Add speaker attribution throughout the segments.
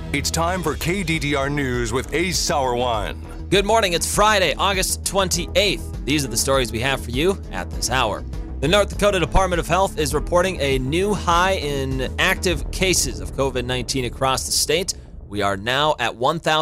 Speaker 1: It's time for KDDR News with Ace Sauerwein.
Speaker 2: Good morning. It's Friday, August 28th. These are the stories we have for you at this hour. The North Dakota Department of Health is reporting a new high in active cases of COVID-19 across the state. We are now at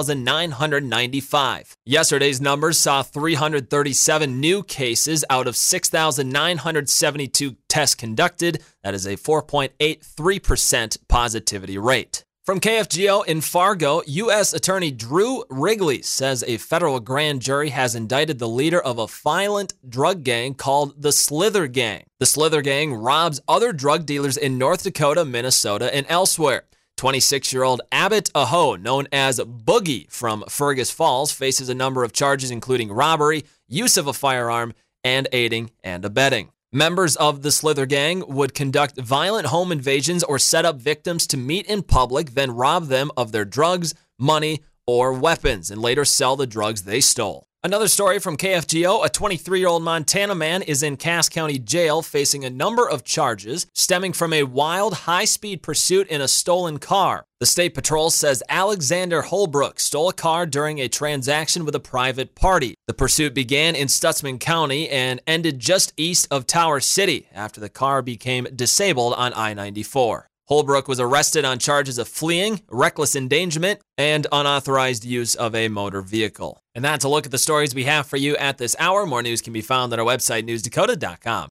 Speaker 2: 1,995. Yesterday's numbers saw 337 new cases out of 6,972 tests conducted. That is a 4.83% positivity rate. From KFGO in Fargo, U.S. Attorney Drew Wrigley says a federal grand jury has indicted the leader of a violent drug gang called the Slither Gang. The Slither Gang robs other drug dealers in North Dakota, Minnesota, and elsewhere. 26-year-old Abbott Aho, known as Boogie from Fergus Falls, faces a number of charges including robbery, use of a firearm, and aiding and abetting. Members of the Slither Gang would conduct violent home invasions or set up victims to meet in public, then rob them of their drugs, money, or weapons, and later sell the drugs they stole. Another story from KFGO, a 23-year-old Montana man is in Cass County Jail facing a number of charges stemming from a wild, high-speed pursuit in a stolen car. The State Patrol says Alexander Holbrook stole a car during a transaction with a private party. The pursuit began in Stutsman County and ended just east of Tower City after the car became disabled on I-94. Holbrook was arrested on charges of fleeing, reckless endangerment, and unauthorized use of a motor vehicle. And that's a look at the stories we have for you at this hour. More news can be found on our website, newsdakota.com.